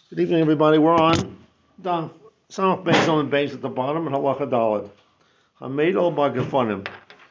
Good evening, everybody. We're on Daf Samach Beis on Beis at the bottom and Halacha Daled. Hamed ol Bagafonim.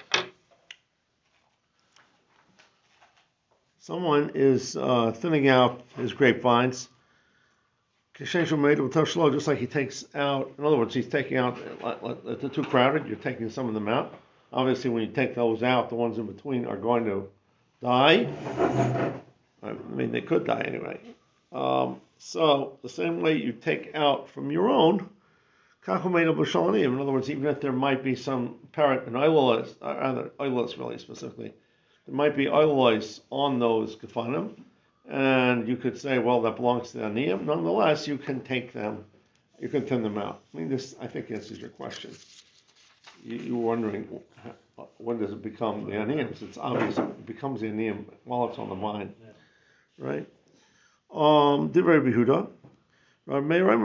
Someone is thinning out his grapevines. Kishen made of Toshlo, just like he takes out. In other words, he's taking out. If they're too crowded, you're taking some of them out. Obviously, when you take those out, the ones in between are going to die. I mean, they could die anyway. So the same way you take out from your own. In other words, even if there might be some parrot and oilos really specifically, there might be oilos on those gefanim, and you could say, well, that belongs to the aniyim. Nonetheless, you can take them, you can thin them out. I mean, this I think answers your question. You were wondering when does it become the aniyim? It's obvious it becomes the aniyim while it's on the vine, right? Divrei Behuda. No,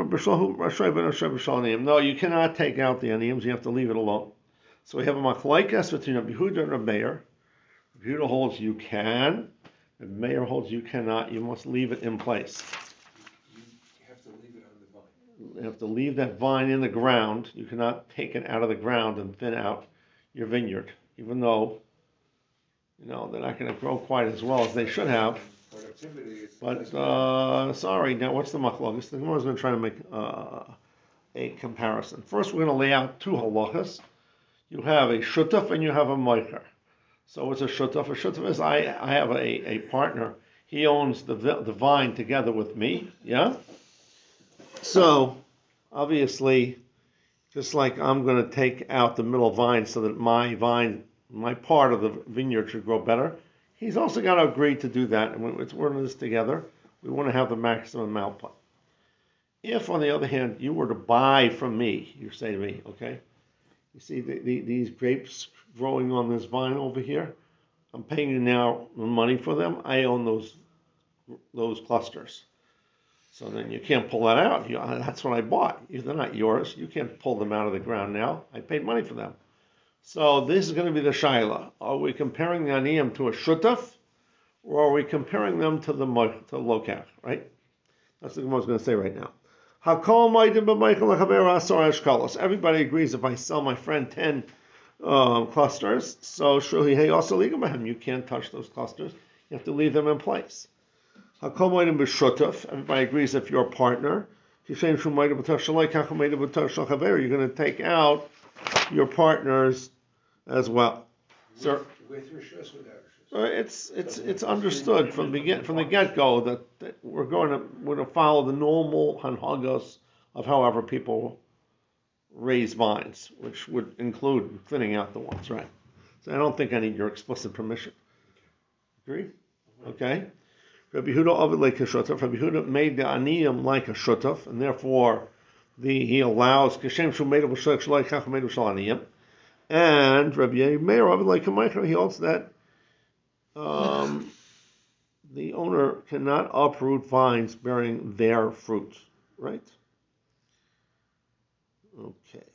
you cannot take out the aniyams. You have to leave it alone. So we have a machlaikas between Rabbi Yehuda and Rabbi Meir. Rabbi Yehuda holds you can. Rabbi Meir holds you cannot. You must leave it in place. You have to leave it on the vine. You have to leave that vine in the ground. You cannot take it out of the ground and thin out your vineyard, even though they're not going to grow quite as well as they should have. But sorry, now what's the machlokes? The Gemara is going to try to make a comparison. First, we're going to lay out two halachas. You have a shutaf and you have a moicher. So what's a shutaf? A shutaf is I have a partner. He owns the vine together with me. Yeah. So obviously, just like I'm going to take out the middle vine so that my part of the vineyard should grow better. He's also got to agree to do that, and we're in this together. We want to have the maximum output. If, on the other hand, you were to buy from me, you say to me, okay, you see these grapes growing on this vine over here? I'm paying you now the money for them. I own those clusters. So then you can't pull that out. That's what I bought. They're not yours. You can't pull them out of the ground now. I paid money for them. So this is going to be the shaila. Are we comparing the aniyim to a shutaf, or are we comparing them to the lokach? Right? That's what the Gemara is going to say right now. Everybody agrees if I sell my friend 10 clusters, so you can't touch those clusters. You have to leave them in place. Everybody agrees if you're a partner, you're going to take out your partners as well. So it's understood from the get-go that we're going to follow the normal hanhagos of however people raise vines, which would include thinning out the ones, right? So I don't think I need your explicit permission. Agree? Okay. Rabbi Yehuda made the aniyim like a shutaf, and therefore he allows kashem shumeid b'shek shalai kach meid b'shal aniyim. And Rabbi Meir, like a micro, he holds that the owner cannot uproot vines bearing their fruit, right? Okay.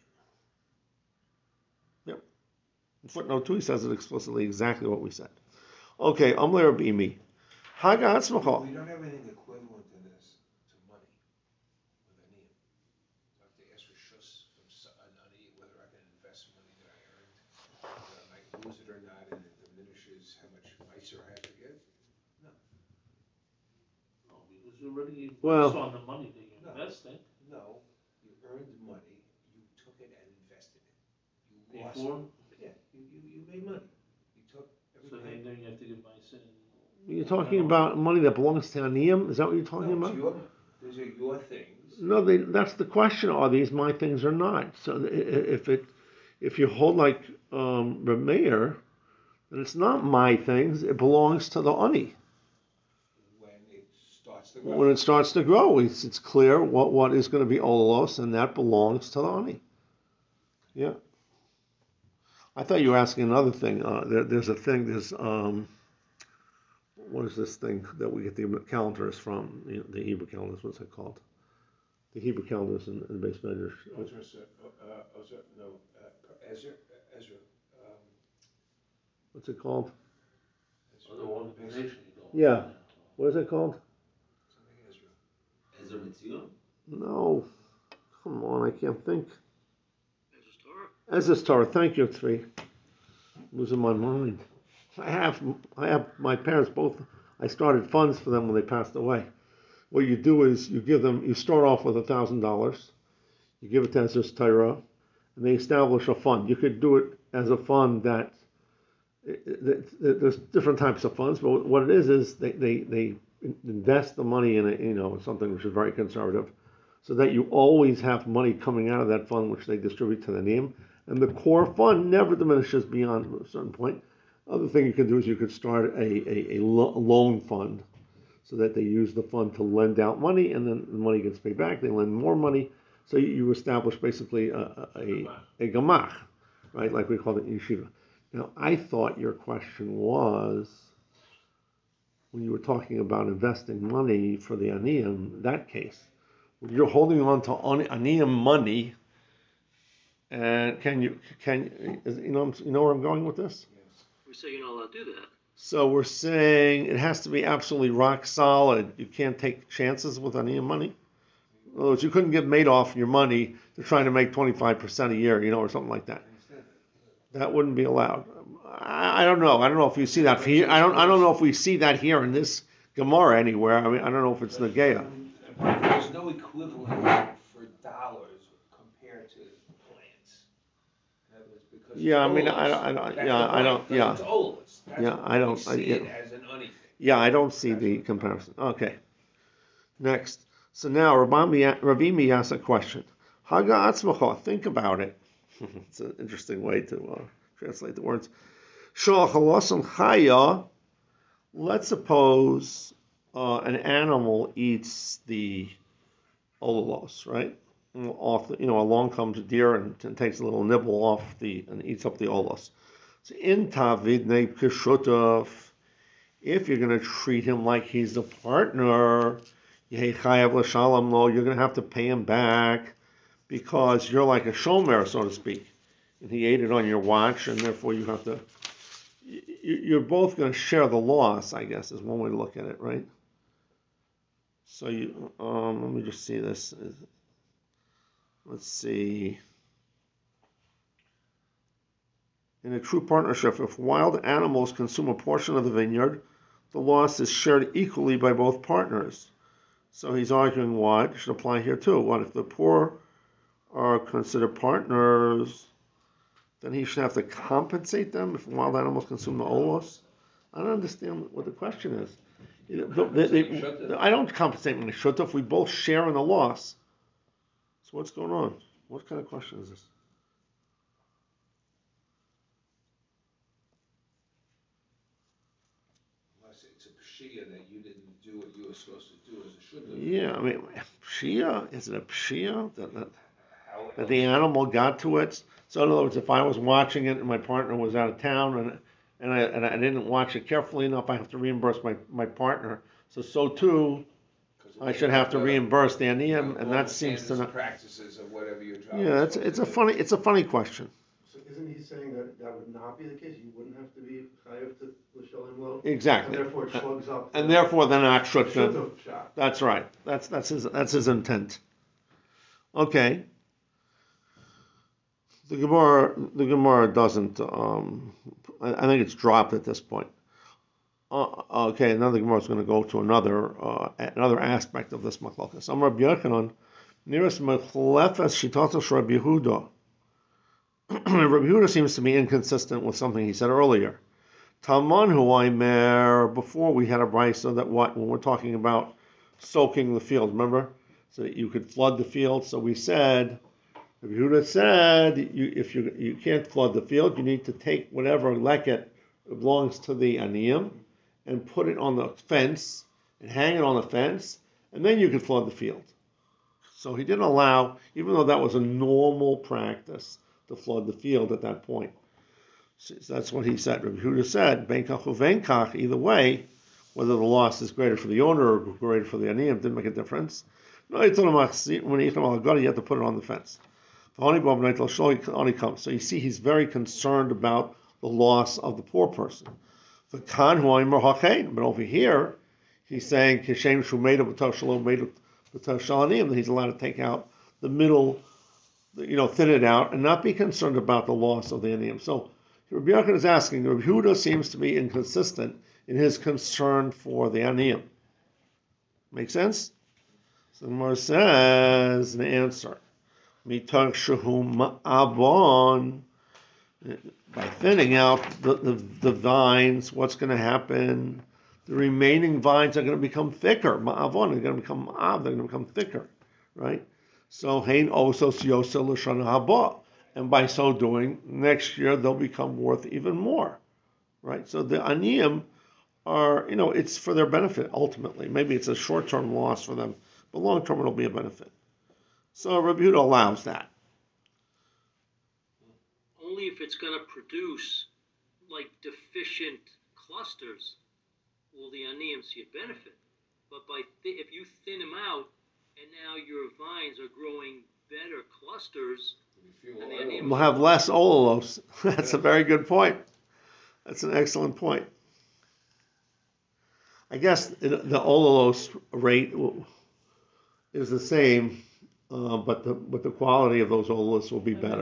Yep. In footnote 2, he says it explicitly, exactly what we said. Okay, Amle Rabbi Mi. Haga Hatzmacha. We don't have anything equivalent to this, to money, with aniyim. I have to ask for shus from an aniyim, whether I can invest money that I earned, whether I might lose it or not, and it diminishes how much meiser I have to give. No. No, because you already Well, on the money that you invested. No, you earned money, you took it and invested it. You lost Before? it. Yeah, you made money. You took So everything. then you have to give my sin. You're talking about money that belongs to aniyim? Is that what you're talking about? These are your things. No, that's the question. Are these my things or not? So if you hold like Reb Meir, then it's not my things. It belongs to the ani. When it starts to grow. When it starts to grow, it's clear what is going to be olalos, and that belongs to the ani. Yeah. I thought you were asking another thing. There's a thing. There's what is this thing that we get the calendars from? The Hebrew calendars. What's it called? The Hebrew calendars in the base measure. Ezra. What's it called? The organization you go. Yeah. What is it called? Something Ezra. Mitzion? No. Come on, I can't think. Ezra's Torah? Ezra's Torah, thank you, Tzvi. Losing my mind. I have my parents both, I started funds for them when they passed away. What you do is you start off with $1,000, you give it to Ezra's Torah, and they establish a fund. You could do it as a fund there's different types of funds, but what it is they invest the money in something which is very conservative, so that you always have money coming out of that fund which they distribute to the name, and the core fund never diminishes beyond a certain point. Other thing you can do is you could start a loan fund, so that they use the fund to lend out money, and then the money gets paid back. They lend more money, so you establish basically a gamach, right? Like we call it in yeshiva. Now, I thought your question was, when you were talking about investing money for the aniyim, that case, when you're holding on to aniyim money, and you know where I'm going with this? We say you're not allowed to do that. So we're saying it has to be absolutely rock solid. You can't take chances with aniyim money. In other words, you couldn't get made off your money to trying to make 25% a year, or something like that. That wouldn't be allowed. I don't know. I don't know if you see that here. I don't know if we see that here in this Gemara anywhere. I mean, I don't know if it's Nageya. There's no equivalent for dollars compared to plants. In other words, because Yeah, I mean, it's Olas. We see it as an honey thing. Yeah, I don't see the comparison. Okay. Next. So now Ravimi asks a question. Haga atzmacha. Think about it. It's an interesting way to translate the words. Let's suppose an animal eats the olalos, right? Along comes a deer and takes a little nibble off and eats up the olalos. So in tavid nekeshutov, if you're going to treat him like he's a partner, you're going to have to pay him back, because you're like a shomer, so to speak, and he ate it on your watch, and therefore you're both going to share the loss, I guess, is one way to look at it, right? So let me just see this. Let's see. In a true partnership, if wild animals consume a portion of the vineyard, the loss is shared equally by both partners. So he's arguing what should apply here too. What if the poor are considered partners, then he should have to compensate them if wild animals consume the olos? I don't understand what the question is. I don't compensate when they shut if we both share in the loss. So what's going on? What kind of question is this? Unless it's a pshia that you didn't do what you were supposed to do as a should've. Yeah, I mean, pshia? Is it a pshia that the animal got to it? So in other words, if I was watching it and my partner was out of town and I didn't watch it carefully enough, I have to reimburse my partner. So too, I should have to reimburse the aniyim, and that seems to not. Practices of whatever your job. Yeah, it's a funny question. So isn't he saying that would not be the case? You wouldn't have to be chayav to l'shalem lo? Exactly. And therefore it slugs up. And therefore they're not should shut. have shot. That's right. That's his intent. Okay. The Gemara doesn't. I think it's dropped at this point. Okay, now the Gemara is going to go to another aspect of this machlokas. Amar Rabbi Yochanan, nearest machlefes shitatos Rabbi Yehuda. Rabbi Yehuda seems to be inconsistent with something he said earlier. Talman hu aimer. Before we had a brisa that when we're talking about soaking the field, remember, so that you could flood the field. So we said, Rabbi Yehuda said, if you can't flood the field, you need to take whatever leket belongs to the aniyim and put it on the fence and hang it on the fence, and then you can flood the field. So he didn't allow, even though that was a normal practice, to flood the field at that point. So that's what he said. Rabbi Yehuda said, ben kach uven kach, either way, whether the loss is greater for the owner or greater for the aniyim, didn't make a difference. No, when you have to put it on the fence. So you see, he's very concerned about the loss of the poor person. But over here, he's saying, the Tashalaniyim, that he's allowed to take out the middle, thin it out, and not be concerned about the loss of the aniyim. So Rabbi Yochanan is asking, Rabbi Yehuda seems to be inconsistent in his concern for the aniyim. Make sense? So the Gemara says an answer. Mitach shehu ma'avon. By thinning out the vines, what's going to happen? The remaining vines are going to become thicker. Ma'avon, they're going to become ma'av, they're going to become thicker, right? So hein osos yosel l'shana haba, and by so doing, next year they'll become worth even more, right? So the aniyim are, it's for their benefit ultimately. Maybe it's a short-term loss for them, but long-term it'll be a benefit. So Rabbi Yehuda allows that. Only if it's going to produce like deficient clusters will the aniyim see a benefit. But if you thin them out and now your vines are growing better clusters, and the aniyim we'll have less olalos. That's a very good point. That's an excellent point. I guess the olalos rate is the same, but the quality of those olalos will be better.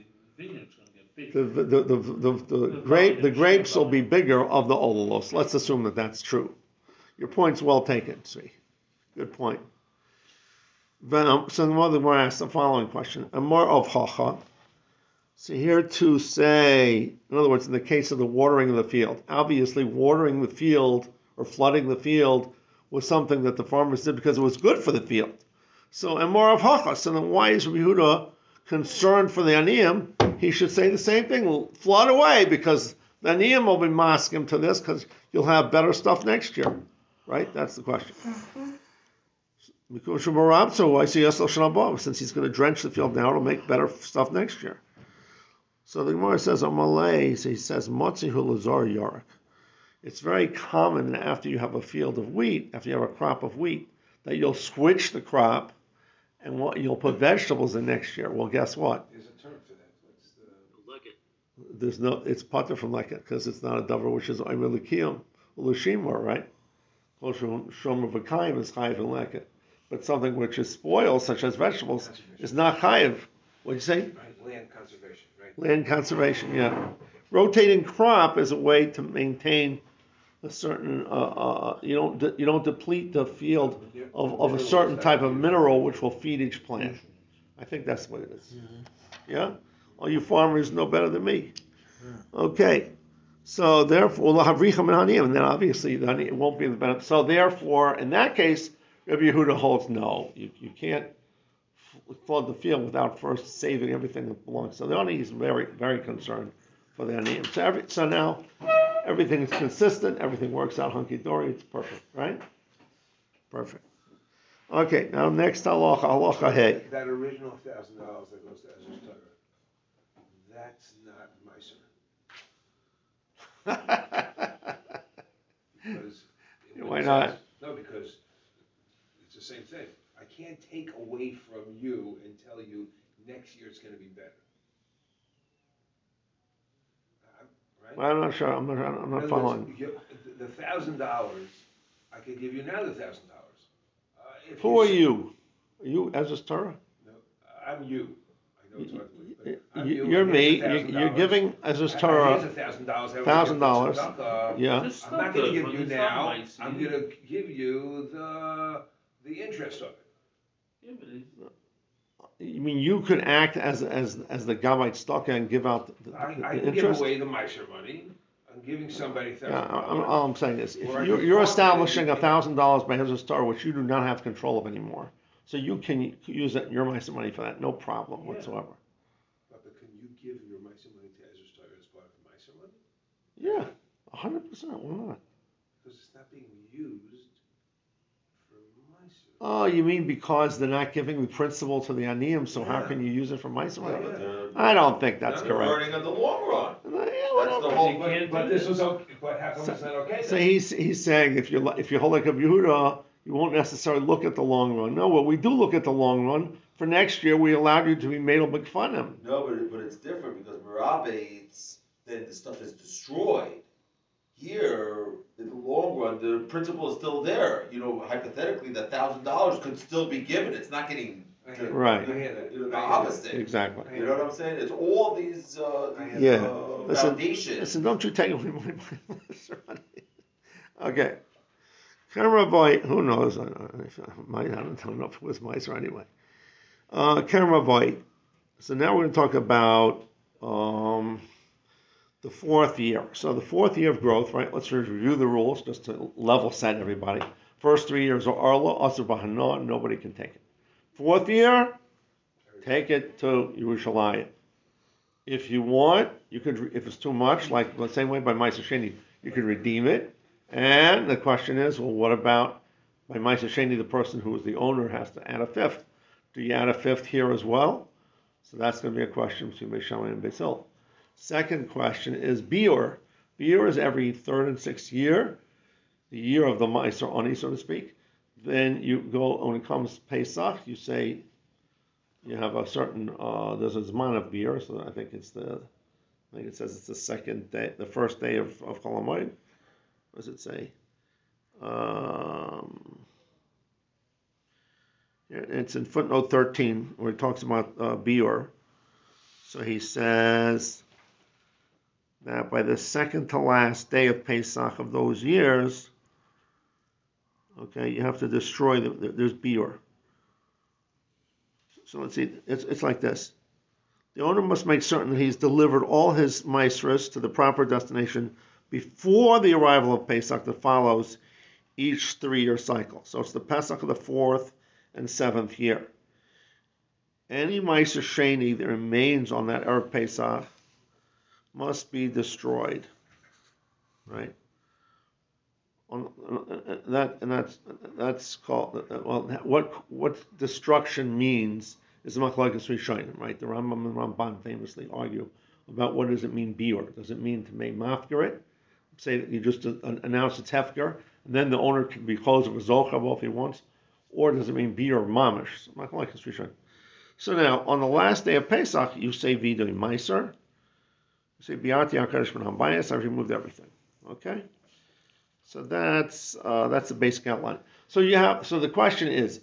The grapes will be bigger of the olalos. Let's assume that that's true. Your point's well taken, see. Good point. So the mother will ask the following question. Amar of hacha. So here to say, in other words, in the case of the watering of the field, obviously watering the field or flooding the field was something that the farmers did because it was good for the field. So Amar of hacha. So then why is Rabbi Yehuda concerned for the aniyim? He should say the same thing. Flood away, because the aniyim will be masking to this, because you'll have better stuff next year, right? That's the question. So I see since he's going to drench the field now, it'll make better stuff next year. So the Gemara says on Malay, he says Motzi Hulazar Yarak. It's very common after you have a field of wheat, after you have a crop of wheat, that you'll switch the crop and you'll put vegetables in next year. Well, guess what? There's a term for that. What's It's pater from leket, because it's not a davar which is oimer l'kiyum l'shimor, right? Kol shomer v'kayim is chayiv and leket, but something which is spoiled, such as vegetables, is not chayiv. What do you say? right? Land conservation, right? Land conservation, yeah. Rotating crop is a way to maintain a certain. You don't deplete the field of a certain type of mineral which will feed each plant. I think that's what it is. Yeah. All you farmers know better than me. Okay. So therefore, we'll have richam and haniyim, and then obviously it won't be the benefit. So therefore, in that case, Rabbi Yehuda holds no. You can't flood the field without first saving everything that belongs. So the honey is very, very concerned for the haniyim. So now everything is consistent. Everything works out hunky dory. It's perfect, right? Perfect. Okay. Now next halacha hey. That original $1,000 that goes to Ezra's Torah, that's not Meiser. Because why not? No, because it's the same thing. I can't take away from you and tell you next year it's going to be better. Right? Well, I'm not sure. I'm not In other following. words, the $1,000, I could give you another $1,000. Who are you? Are you Ezra's Torah? No, I'm you. I know it's hard to believe, but I'm You're and me. here's $1,000. You're giving Ezra's Here's Torah $1,000. $1,000. Yeah. I'm not going to give you now. I'm going to give you the interest of it. You mean you could act as the Gabite stock and give out the I interest? give away the Meiser money. I'm giving somebody $1,000. All I'm saying is, if Or I you're can establishing farm it. $1,000 by Ezra's Torah, which you do not have control of anymore, so you can use it, your Meiser money for that, no problem whatsoever. But can you give your Meiser money to Ezra's Torah as part of Meiser money? Yeah, 100%. Why not? Because it's not being used for Meiser. Oh, you mean because they're not giving the principal to the aniyim, so how can you use it for Meiser money? I don't think that's correct. Learning in the long run. That's the whole. But this was okay. But how come it's not okay? So he's saying if you hold like a Yehuda, you won't necessarily look at the long run. No, well, we do look at the long run. For next year, we allowed you to be made a big fun of him. No, but it's different because Merabe, then the stuff is destroyed. Here, in the long run, the principle is still there. You know, hypothetically, that $1,000 could still be given. It's not getting Right. I hear that. the I hear opposite. Exactly. You know what I'm saying? It's all these, Yeah. foundations. Listen, don't you take away my money. Okay. Camera boy, who knows? I don't know if it was mice or anyway. Camera boy. So now we're going to talk about the fourth year. So the fourth year of growth, right? Let's review the rules just to level set everybody. First 3 years are Arla, Asr Bahana, nobody can take it. Fourth year, take it to Yerushalayim. If you want, you could, if it's too much, like the same way by Ma'aser Sheni, you could redeem it. And the question is, well, what about by Ma'aser Sheni, the person who is the owner has to add a fifth? Do you add a fifth here as well? So that's going to be a question between Beis Shammai and Beis Hillel. Second question is Biur. Biur is every third and sixth year, the year of the Ma'aser Ani, so to speak. Then you go, when it comes Pesach, you say, you have a certain, there's a Zman of Biur, so I think it says it's the second day, the first day of Chol HaMoed. What does it say? It's in footnote 13, where it talks about Biur. So he says that by the second to last day of Pesach of those years, okay, you have to destroy there's Biur. So let's see, it's like this. The owner must make certain that he's delivered all his maestras to the proper destination before the arrival of Pesach that follows each 3-year cycle. So it's the Pesach of the 4th and 7th year. Any Ma'aser Sheni that remains on that Erev Pesach must be destroyed, right? That's called, well, what destruction means is the Machlokes Rishonim, right? The Rambam and Ramban famously argue about what does it mean biur. Does it mean to make mafker it? Say that you just announce it's hefker, and then the owner can be closed with zochav if he wants, or does it mean biur mamish? So Machlokes Rishonim. So now, on the last day of Pesach, you say Vidui Meiser. You say Biati HaKadosh Ben Hambayis. I've removed everything. Okay? So that's the basic outline. So the question is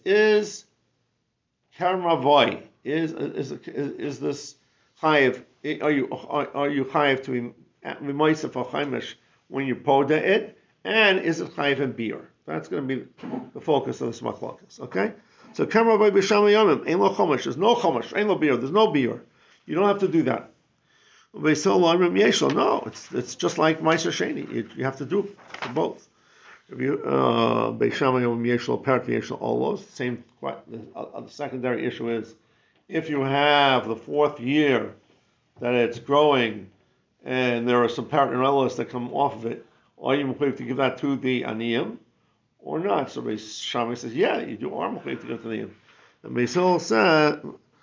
Karmavoy, is this chayiv, are you chayiv to be Moisef or Chaimish when you poda it? And is it chayiv in beer? That's going to be the focus of this machlokes. Okay? So Kamar by Bisham Yomim, Ein Lo Chomesh, there's no Chomesh, Ein Lo Beer, there's no beer. You don't have to do that. No, it's just like Ma'aser Sheni. You have to do both. Beisham Yomim Yeshlo Pert Yeshlo Olos. Same. The secondary issue is if you have the 4th year that it's growing and there are some Pert and Olos that come off of it, are you required to give that to the Aniyim? Or not? So Beis Shammai says, yeah, you do are mechuyev to give to the Aniyim. And Beis Hillel said,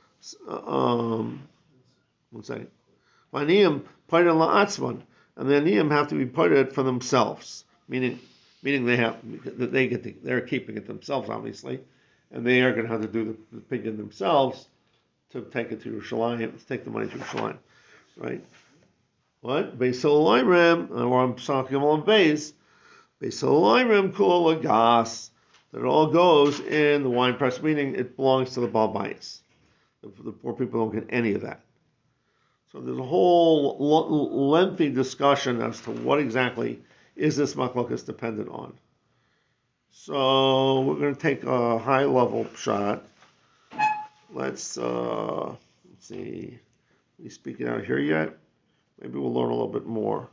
one second. Aniyim parted la'atzman, and the Aniyim have to be parted for themselves, meaning they're keeping it themselves, obviously, and they are going to have to do the pidyon themselves to take it to Yerushalayim, to take the money to Yerushalayim, right? What? Beis Hillel Oimrim, or I'm talking about Beis. Beis Hillel Oimrim kol lagas. That it all goes in the wine press, meaning it belongs to the Baal Bayis. The poor people don't get any of that. So there's a whole lengthy discussion as to what exactly is this machlokes dependent on. So we're going to take a high-level shot. Let's see. We speak it out here yet? Maybe we'll learn a little bit more.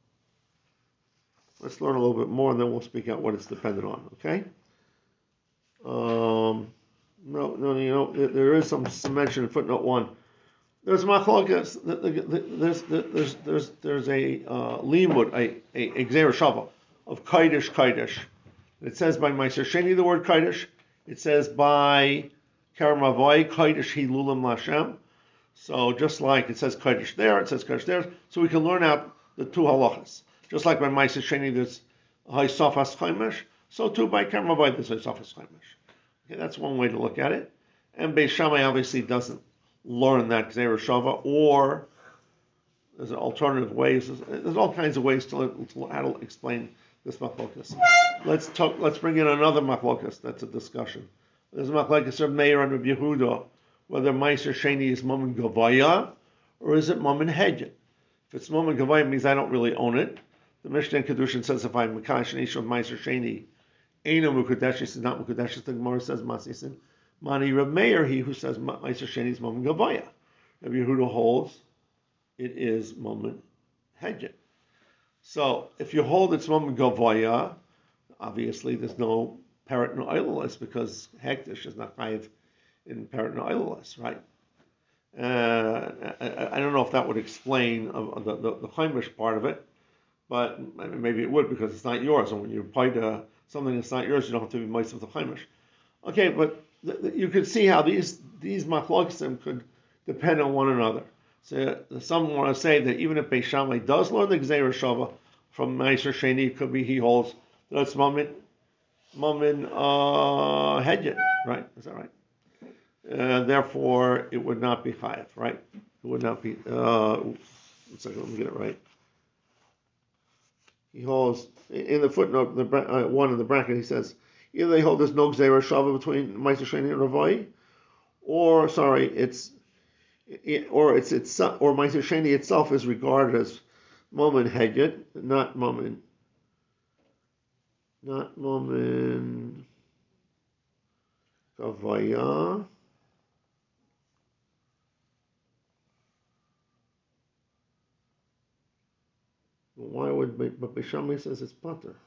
Let's learn a little bit more, and then we'll speak out what it's dependent on. Okay? There is some mention in footnote 1. There's machlokes. There's a limud, a gzeira shava of kodesh. It says by Ma'aser Sheni the word kodesh. It says by Karamavoy kodesh hilulim lashem. So just like it says kodesh there, it says kodesh there. So we can learn out the two halachas. Just like by Ma'aser Sheni there's haisafas chaimish. So too by Karamavoy there's haisafas chaimish. Okay, that's one way to look at it. And Beis Shammai obviously doesn't learn that Gzeira Shava, or There's alternative ways. There's all kinds of ways to how to explain this machlokas. Let's bring in another machlokas. That's a discussion. There's a machlokas of Meir and Rabbi Yehuda, whether Meiser Sheni is Mammon Gavaya or is it Mammon Hedget. If it's Mammon Gavaya, it means I don't really own it. The Mishnah in Kedushin says if I'm Mekash and Ish of Meiser Sheni, Eino Mukadesh is not Mukadesh. The Gemara says Masisin. Mani Reb Meir, he who says Meiser Sheni is Mammon Gavaya. Rabbi Yehuda holds it is Mammon Hedget. So if you hold it's Mammon Gavaya, obviously there's no parrot and oileless because Hektish is not chayiv in parrot and oileless, right? I don't know if that would explain the Chaimish part of it, but maybe it would because it's not yours. And when you apply to something that's not yours, you don't have to be moist with the Chaimish. Okay, but you could see how these machlokesim could depend on one another. So some want to say that even if Beis Shammai does learn the Gzeira Shava from Meiser Sheni, it could be he holds that it's Mammon Hedget, right? Is that right? Therefore, it would not be chayav, right? It would not be. One second, let me get it right. He holds in the footnote, one in the bracket. He says either they hold there's no Gzeira Shava between Meiser Sheni and Ravai, or Meiser Sheni itself is regarded as Mammon Hedget, not Mammon Gavaya. Why would but Beis Shammai says it's pater?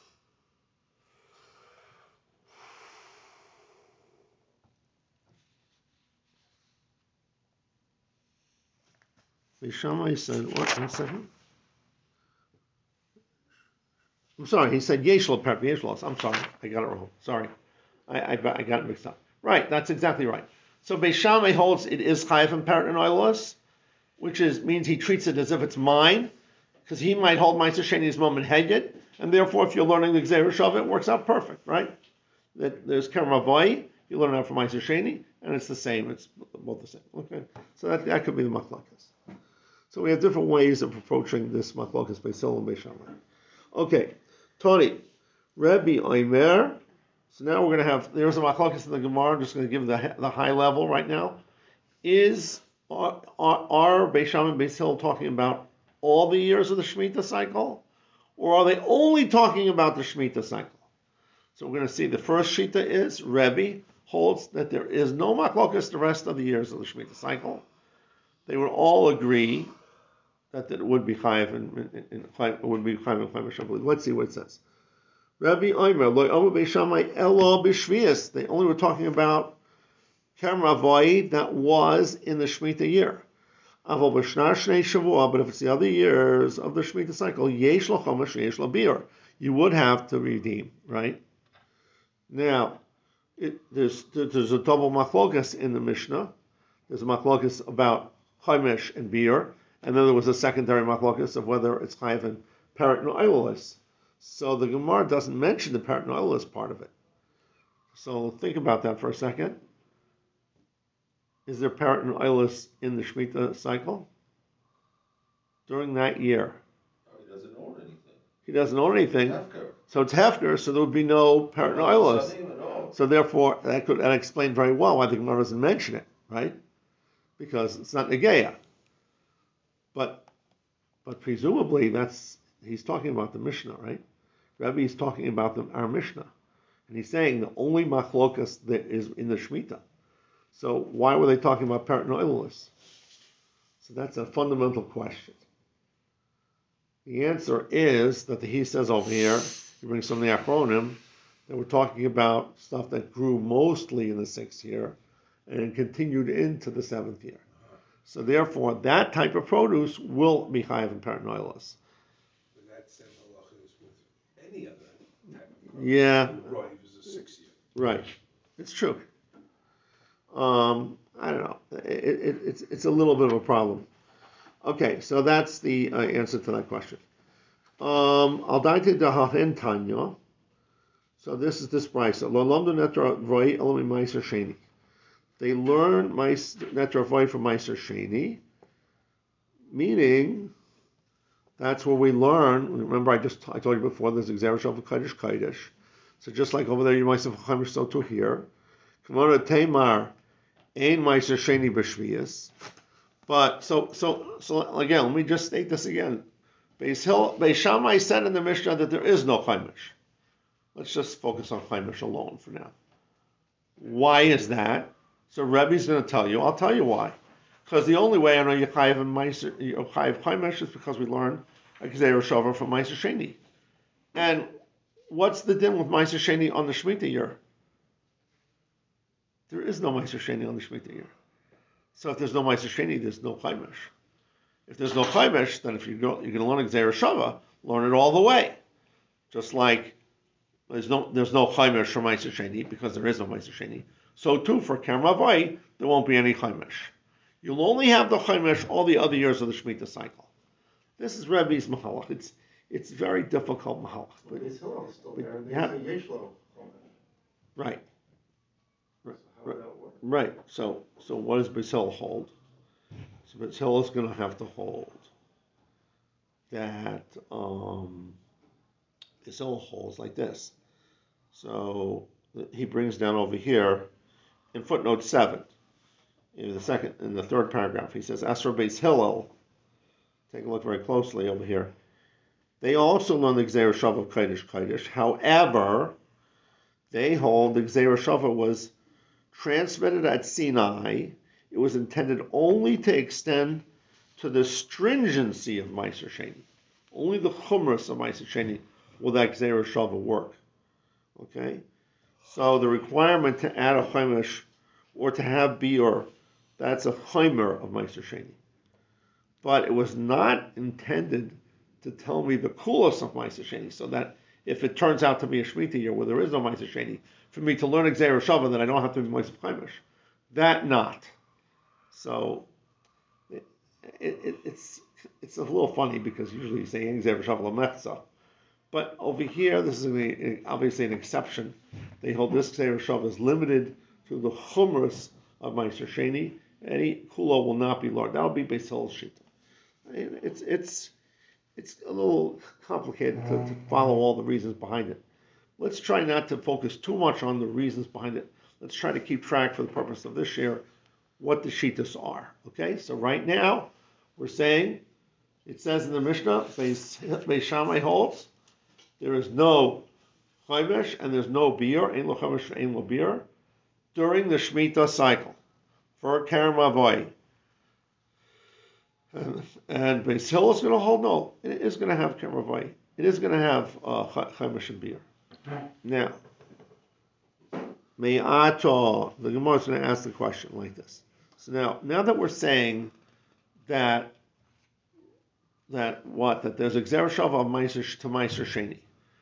Beis Shammai said what? 1 second. I'm sorry. He said Yeshlo Pep Yeshlos. I'm sorry. I got it wrong. Sorry. I got it mixed up. Right. That's exactly right. So Beis Shammai holds it is chayav and parrot and oilus, which means he treats it as if it's mine, because he might hold Meiser Sheni's Mammon Hedget, and therefore, if you're learning the Gzeira Shava, it works out perfect, right? That there's Kerem Avai, you learn it from Meiser Sheni, and it's the same. It's both the same. Okay, so that could be the machlokas. So we have different ways of approaching this machlokas Beis Hillel and Beis Shammai. Okay, Tony, Rebbe Omer. So now we're going to have, there's a machlokas in the Gemara. I'm just going to give the high level right now. Are Beis Shammai and Beis Hillel talking about all the years of the Shemitah cycle, or are they only talking about the Shemitah cycle? So we're going to see the first Shita is Rebbe holds that there is no machlokas the rest of the years of the Shemitah cycle. They would all agree that it would be chayav it would be chayav and chayav. Let's see what it says. Rebbe Omer lo Omer Beis Shammai elo b'Shvius. They only were talking about Kerem Avai that was in the Shemitah year. But if it's the other years of the Shemitah cycle, yesh lo chomesh, yesh lo bir, you would have to redeem, right? Now, there's a double machlokas in the Mishnah. There's a machlokas about chomesh and bir, and then there was a secondary machlokas of whether it's chayav and parrot and oilus. So the Gemara doesn't mention the parrot and oilus part of it. So think about that for a second. Is there parrot and oilus in the Shemitah cycle? During that year. He doesn't own anything. He doesn't own anything. Hefker. So it's Hefker, so there would be no parrot and oilus. So therefore, that explains very well why the Gemara doesn't mention it, right? Because it's not Negeya. But presumably he's talking about the Mishnah, right? Rebbe is talking about our Mishnah. And he's saying the only machlokas that is in the Shemitah. So why were they talking about parrot and oilus? So that's a fundamental question. The answer is that he says over here, he brings from the Achronim, that we're talking about stuff that grew mostly in the 6th year and continued into the 7th year. So therefore, that type of produce will be chayav in parrot and oilus. But that same halacha is with any other type of produce. Yeah. Right, it was a 6th year. Right. It's true. I don't know. It's a little bit of a problem. Okay, so that's the answer to that question. Al daite dahahen tanya. So this is this brisa. Lo lamdu netra roi elami meiser sheni. They learn netra roi from meiser sheni. Meaning, that's where we learn. Remember, I told you before. There's Gzeira Shava Kodesh. So just like over there, you might say Chaimish, so too here. Kamara Tamar Ein Meiser Sheni B'Shviyas. But so again, let me just state this again. Beis Shammai said in the Mishnah that there is no Chaimish. Let's just focus on Chaimish alone for now. Why is that? So Rebbe's going to tell you. I'll tell you why. Because the only way I know Yechayev and Yechayev Chaimish is because we learn a Gzeira Shava from Meiser Sheni. And what's the din with Meiser Sheni on the Shemitah year? There is no Meiser Sheni on the Shemitah year. So if there's no Meiser Sheni, there's no Chaimish. If there's no Chaimish, then if you're going to learn a Gzeira Shava, learn it all the way. Just like there's no Chaimish for Meiser Sheni because there is no Meiser Sheni. So too for Kerem Avai, there won't be any Chaimish. You'll only have the Chaimish all the other years of the Shemitah cycle. This is Rebbe's Mahalach. It's very difficult Mahalach. But Beis Hillel is still there, and yeah. there's a Yesh Lo Chaimish. Right. So how would that work? Right. So what does Beis Hillel hold? So Beis Hillel is going to have to hold that Beis Hillel holds like this. So he brings down over here in footnote 7, in the third paragraph, he says, Asher Beis Hillel, take a look very closely over here. They also learn the Gzeira Shava of Kodesh. However, they hold the Gzeira Shava was transmitted at Sinai. It was intended only to extend to the stringency of Meiser Sheni. Only the chumras of Meiser Sheni will that Gzeira Shava work. Okay? So the requirement to add a chaimish or to have biur, that's a chaimer of Meiser Sheni. But it was not intended to tell me the coolest of Meiser Sheni, so that if it turns out to be a Shemitah year where there is no Meiser Sheni, for me to learn Gzeira Shava, then I don't have to be Meiser chaimish. That not. So it's a little funny because usually you say Gzeira Shava Lamechza. But over here, this is obviously an exception. They hold this Gzeira Shava is limited to the chumras of Meiser Sheni. Any kulo will not be learned. That'll be Beis Hillel's shita. It's a little complicated to follow all the reasons behind it. Let's try not to focus too much on the reasons behind it. Let's try to keep track for the purpose of this year what the shitas are. Okay, so right now we're saying it says in the Mishnah, Beis Shammai holds there is no chaimish and there's no biur, ein lo chaimish, ein lo biur, during the Shemitah cycle for Kerem Avai. And Beis Hillel is going to hold no. It is going to have Kerem Avai. It is going to have chaimish and biur. Now, Me'ato, the Gemara is going to ask the question like this. So now that we're saying that there's a Gzeira Shava of Meiser to Meiser Sheni,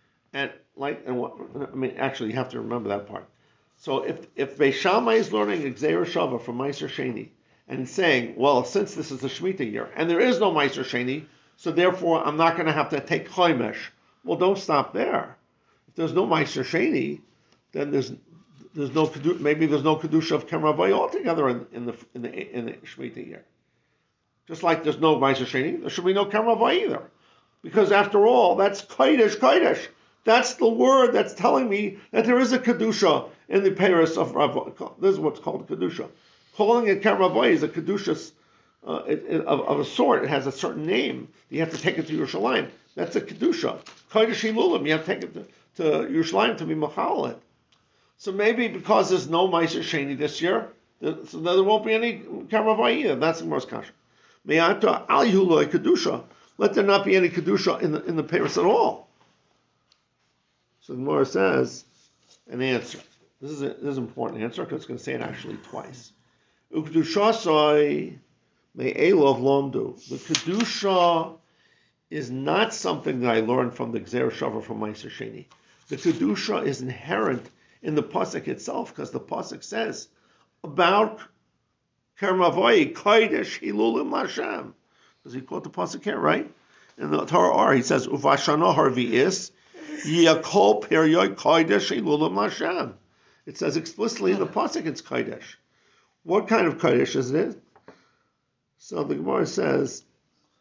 actually you have to remember that part. So if Beis Shammai is learning a Gzeira Shava from Meiser Sheni and saying, well, since this is the Shemitah year and there is no Meiser Sheni, so therefore I'm not going to have to take chaimish. Well, don't stop there. If there's no Meiser Sheni, then there's no maybe there's no kedusha of Kerem Avai altogether in the Shemitah year. Just like there's no Meiser Sheni, there should be no Kerem Avai either, because after all, that's kodesh. That's the word that's telling me that there is a kedusha in the Paris of Rav. This is what's called a kedusha. Calling it Kerem Avai is a kedusha of a sort. It has a certain name. You have to take it to Yerushalayim. That's a kedusha. Kodesh Hilulim. You have to take it to Yerushalayim to be machal it. So maybe because there's no Meiser Sheni this year, so there won't be any Kerem Avai either. That's the most kasha. Me'ata al yuloi kedusha. Let there not be any kedusha in the Paris at all. So the Gemara says an answer. This is an important answer because it's going to say it actually twice. Ukdushasai me'elov lomdu. The kedusha is not something that I learned from the Gzeira Shava from Meiser Sheni. The kedusha is inherent in the pasuk itself, because the pasuk says about Kerem Avai kodesh hilulim Hashem. Does he quote the pasuk here, right? In the Torah, he says uvashana harvi'is yikol peryoy kodesh hilulim Hashem. It says explicitly in the pasuk it's kodesh. What kind of kodesh is it? So the Gemara says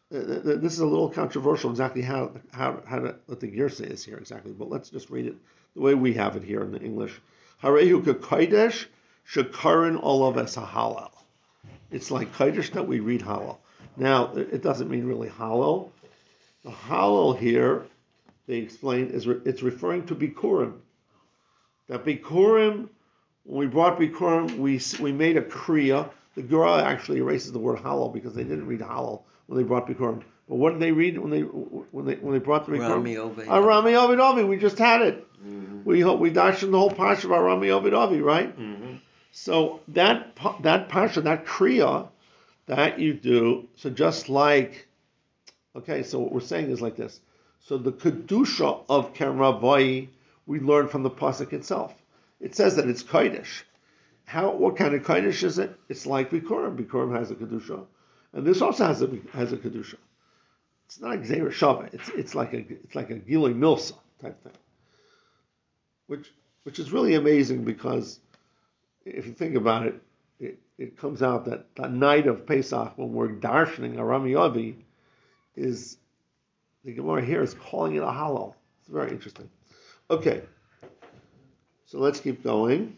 this is a little controversial exactly how what the Girsa is here exactly, but let's just read it the way we have it here in the English. Harehu k'kodesh shekarin olav es halal. It's like kodesh that we read halal. Now it doesn't mean really halal. The halal here, they explain, it's referring to bikurim. That bikurim, when we brought bikurim, we made a kriya. The Gemara actually erases the word halal because they didn't read halal when they brought bikurim. But what did they read when they brought the bikurim? Arami Ovid Avi. We just had it. Mm-hmm. We dashed in the whole parsha of Arami Ovid Avi, right? Mm-hmm. So that parsha, that kriya that you do. So just like, okay. So what we're saying is like this. So the kedusha of Keren Ravai we learn from the pasuk itself. It says that it's kodesh. What kind of kodesh is it? It's like bikurim. Bikurim has a kedusha, and this also has a kedusha. It's not a gzeira shava. It's like a gilui milsa type thing, which is really amazing because if you think about it, it comes out that the night of Pesach when we're darshaning Arami Avi is the Gemara here is calling it a halal. It's very interesting. Okay, so let's keep going.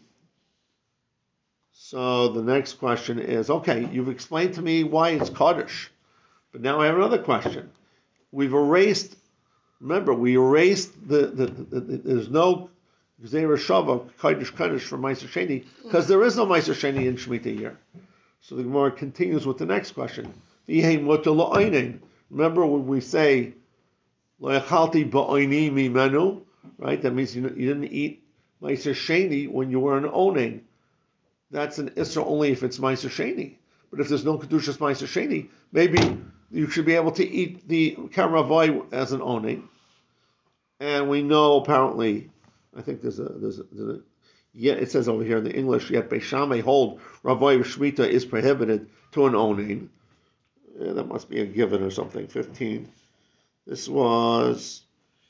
So the next question is, okay, you've explained to me why it's Kaddish, but now I have another question. We erased there's no Gzeira Shava, Kaddish for Meiser Sheni, because there is no Meiser Sheni in Shemitah year. So the Gemara continues with the next question. Remember when we say, Lo yachalti ba'oini mimenu, right? That means you didn't eat Meiser Sheni when you were an Oning. That's an Isra only if it's Meiser Sheni. But if there's no Kedushas Meiser Sheni, maybe you should be able to eat the Keren Ravai as an Oning. And we know apparently, I think there's a it says over here in the English, yet Beis Shammai hold Ravai Shemitah is prohibited to an Oning. Yeah, that must be a given or something, 15. This was,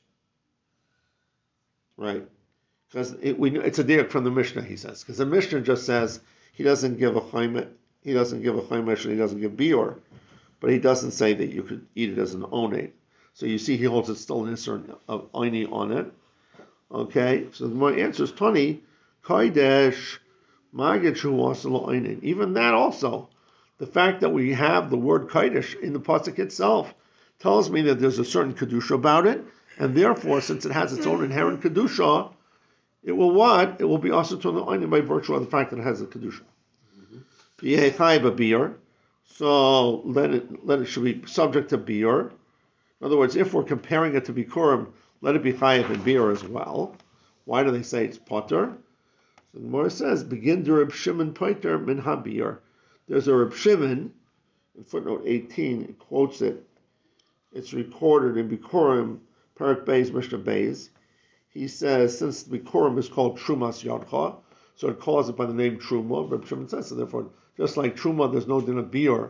right. Because it's a diak from the Mishnah, he says. Because the Mishnah just says he doesn't give a chaymesh, and he doesn't give bior, but he doesn't say that you could eat it as an onate. So you see, he holds it still an isser of oini on it. Okay, so my answer is Tani Kaidesh Magetchu Wasalo Oinin. Even that also, the fact that we have the word Kaidesh in the pasuk itself tells me that there's a certain kedusha about it, and therefore, since it has its own inherent kedusha, it will what? It will be also to the oinin by virtue of the fact that it has a kedusha. Mm-hmm. So let it should be subject to biur. In other words, if we're comparing it to bikurim, let it be chayiv and biur as well. Why do they say it's potter? So the Gemara says, begin to Reb Shimon poiter min habir. There's a Reb Shimon in footnote 18. It quotes it. It's recorded in Bikurim, Parak Beis, Mishnah Beis. He says, since the Bikurim is called Trumas Yadcha, so it calls it by the name Truma. Reb Shimon says, so therefore, just like Truma, there's no din of biur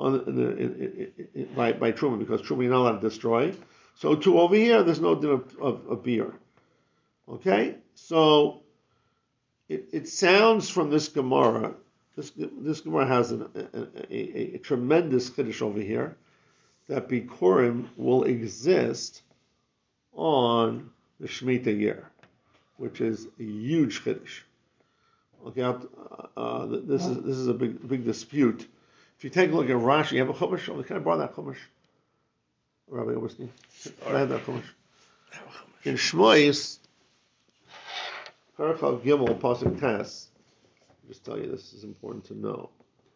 by Truma, because Truma you're not allowed to destroy. So too over here, there's no din of biur. Okay? So it sounds from this Gemara, this Gemara has a tremendous chiddush over here, that Bikurim will exist on the Shemitah year, which is a huge chiddush. Okay, this is a big dispute. If you take a look at Rashi, you have a chumash. Can I borrow that chumash, Rabbi Oberstein? Can I have that chumash? In Shmois, Parachal Gimel Pasuk Tes. Just tell you this is important to know.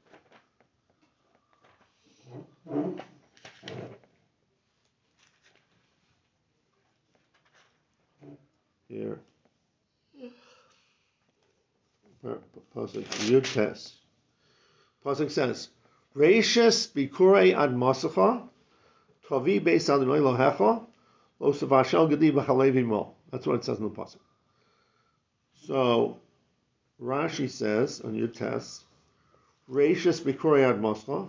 Here. Pasuk Yud Tes. Pasuk says, Reishis bikurei ad masacha, tavi beis Adonai lohecha, lo savashel gedi b'chalevi mo. That's what it says in the pasuk. So, Rashi says on Yud Tes, Reishis bikurei ad masacha,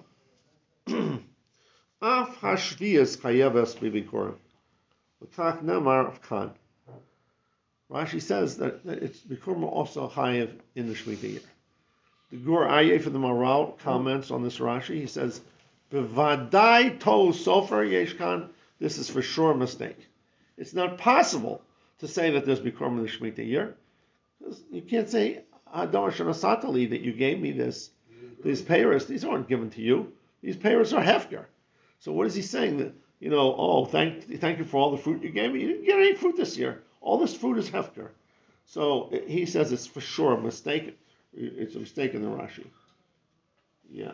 af hashvias chayeves b'bikurim. L'kach nemar of kan. Rashi says that it's Bikurim also chayev in the Shemitah year. The Gur Aryeh for the Maral comments on this Rashi. He says B'vadai to sofer yeshkan. This is for sure a mistake. It's not possible to say that there's bikurim in the Shemitah year. You can't say Hadar Shanasatali that you gave me these payers. These aren't given to you. These payers are hefker. So what is he saying? That thank you for all the fruit you gave me. You didn't get any fruit this year. All this fruit is hefker. So he says it's for sure a mistake. It's a mistake in the Rashi. Yeah.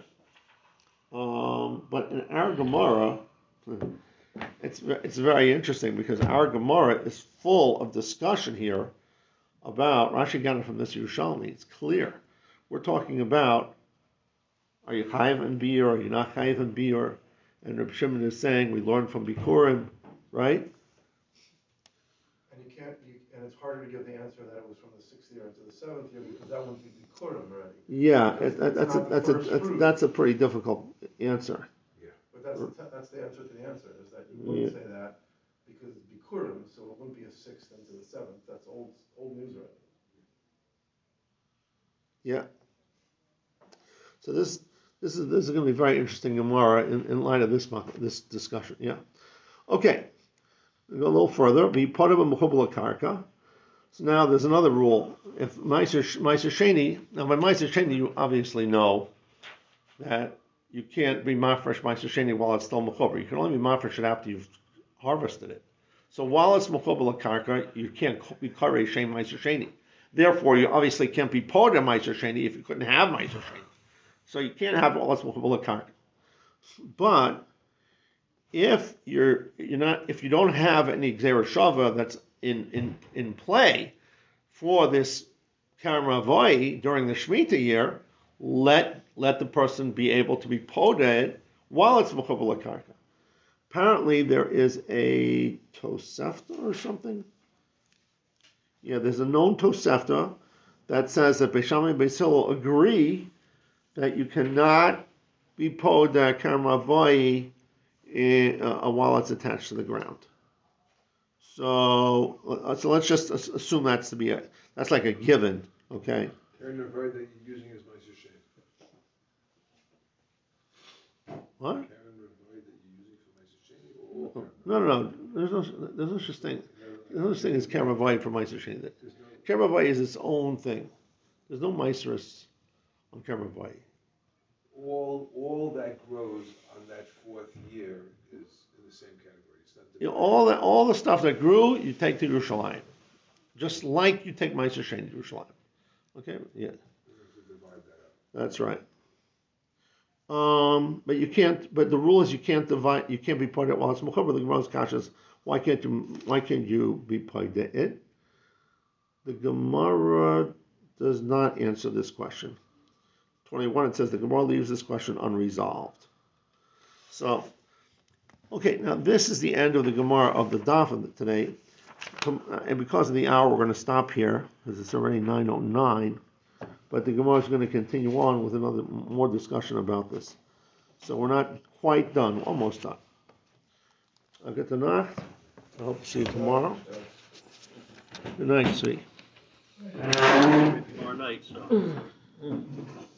But in our Gemara, it's very interesting because our Gemara is full of discussion here about, Rashi got it from this Yerushalmi, it's clear. We're talking about, are you chayiv in biur, are you not chayiv in biur? And Reb Shimon is saying, we learn from Bikurim, right? And and it's harder to give the answer that it was from the 6th year into the 7th year, because that wouldn't be Bikurim already. Yeah, Because that's a pretty difficult answer. But that's the answer to the answer, is that you wouldn't say that because it's Bikurim, so it wouldn't be a 6th into the 7th. That's old news already. Yeah. So this is going to be very interesting Gemara in light of this discussion. Yeah. Okay. We go a little further. Be part of a mechubala karka. So now there's another rule. If Meiser Sheni, now by Meiser Sheni you obviously know that you can't be mafresh Meiser Sheni while it's still mechubar. You can only be mafresh it after you've harvested it. So while it's mechubala karka, you can't be karei shem Meiser Sheni. Therefore, you obviously can't be part of Meiser Sheni if you couldn't have Meiser Sheni. So you can't have all this mechubala karka. But if you don't have any Gzera Shava that's in play for this Karamavoi during the Shemitah year, let the person be able to be poded while it's mechubala karka. Apparently there is a Tosefta or something. Yeah, there's a known Tosefta that says that Beis Shammai and Beis Hillel agree that you cannot be poded Karamavoi while it's attached to the ground. So let's just assume that's like a given, okay? Karen Avoid that you're using as Meiser Sheni. What? Karen Avoid that you're using for Meiser Sheni. No. There's no such thing. There's no such thing as Karamavai for Meiser Sheni. Karamavai is its own thing. There's no Meiseris on Karamavai. All that grows on that 4th year is in the same category. It's not All the stuff that grew, you take to Yerushalayim, just like you take Meiser Sheni to Yerushalayim. Okay, yeah, that's right. But you can't. But the rule is you can't divide. You can't be part of it while it's mechubar. The Gemara's kashas. Why can't you be part of it? The Gemara does not answer this question. 21, it says the Gemara leaves this question unresolved. So, okay, now this is the end of the Gemara of the Daf today. And because of the hour, we're going to stop here, because it's already 9:09. But the Gemara is going to continue on with more discussion about this. So we're not quite done, almost done. I'll get the night. I hope to see you tomorrow. Good night, sweet. Tomorrow night, so.